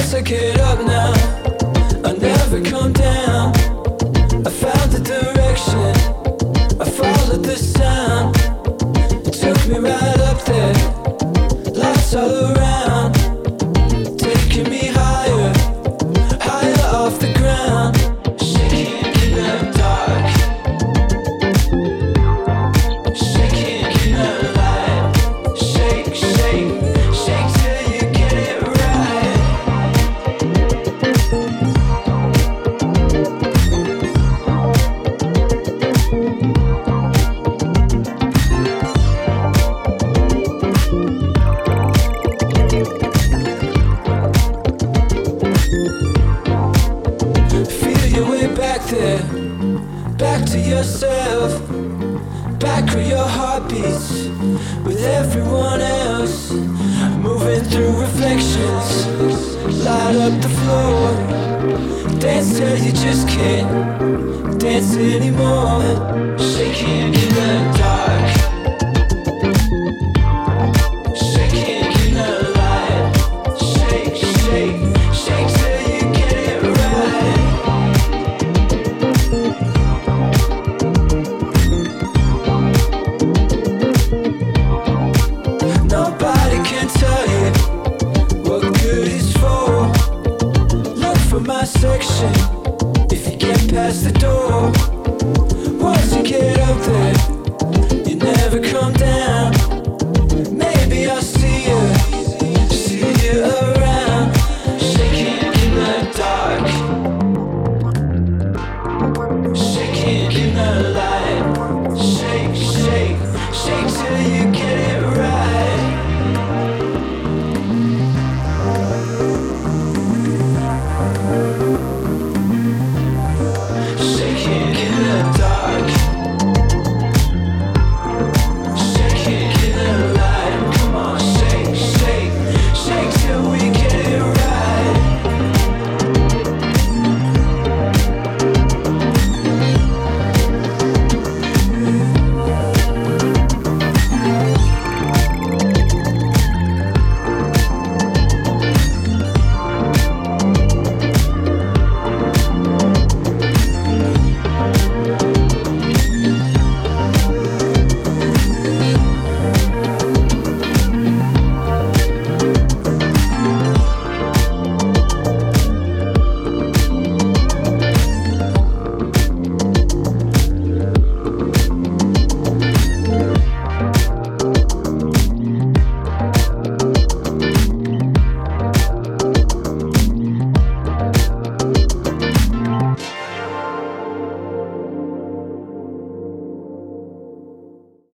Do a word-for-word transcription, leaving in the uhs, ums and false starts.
I get up now, I never come down. I found the direction, I followed the sound. It took me right up there, lights all around, taking me higher, higher off the ground. Shaking in the dark, shaking in the light. Shake, shake, shake till you get it right. Feel your way back there, back to yourself, back where your heart beats with everyone else. Moving through reflections, light up the floor. Dance till you just can't dance anymore. Shaking